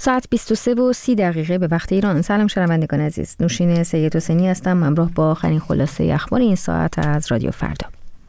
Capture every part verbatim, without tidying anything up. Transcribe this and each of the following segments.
ساعت بیست و سه و سی دقیقه به وقت ایران. سلام شنوندگان عزیز، نوشین سید حسینی هستم، همراه با آخرین خلاصه اخبار این ساعت از رادیو فردا.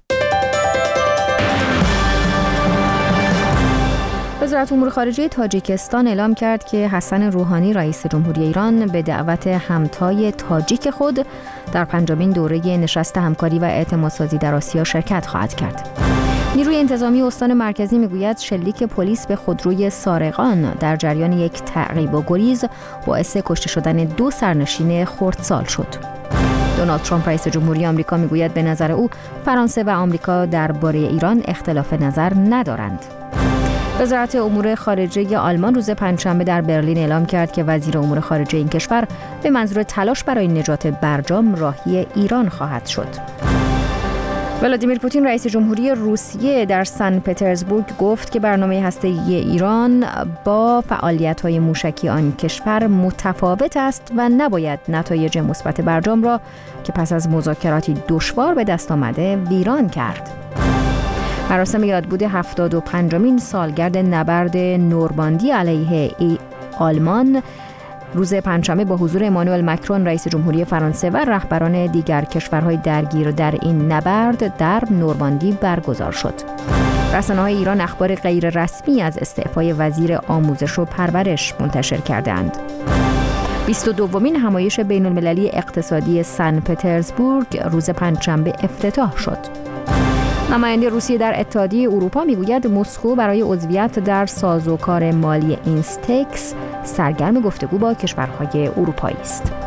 وزارت امور خارجه تاجیکستان اعلام کرد که حسن روحانی رئیس جمهوری ایران به دعوت همتای تاجیک خود در پنجمین دوره نشست همکاری و اعتمادسازی در آسیا شرکت خواهد کرد. نیروی انتظامی استان مرکزی میگوید شلیک پلیس به خودروی سارقان در جریان یک تعقیب و گریز باعث کشته شدن دو سرنشین خردسال شد. دونالد ترامپ رئیس جمهوری آمریکا میگوید به نظر او فرانسه و آمریکا درباره ایران اختلاف نظر ندارند. وزارت امور خارجه آلمان روز پنجشنبه در برلین اعلام کرد که وزیر امور خارجه این کشور به منظور تلاش برای نجات برجام راهی ایران خواهد شد. ولادیمیر پوتین رئیس جمهوری روسیه در سن پترزبورگ گفت که برنامه هسته‌ای ایران با فعالیت‌های موشکی آن کشور متفاوت است و نباید نتایج مثبت برجام را که پس از مذاکراتی دشوار به دست آمده ویران کرد. مراسم یادبود هفتاد و پنجمین سالگرد نبرد نورماندی علیه ای آلمان روز پنجشنبه با حضور امانوئل مکرون رئیس جمهوری فرانسه و رهبران دیگر کشورهای درگیر در این نبرد در نورماندی برگزار شد. رسانه‌های ایران اخبار غیر رسمی از استعفای وزیر آموزش و پرورش منتشر کردند. بیست و دومین همایش بین‌المللی اقتصادی سن پترزبورگ روز پنجشنبه افتتاح شد. نماینده روسیه در اتحادیه اروپا میگوید مسکو برای عضویت در سازوکار مالی اینستکس سرگرم گفتگو با کشورهای اروپایی است.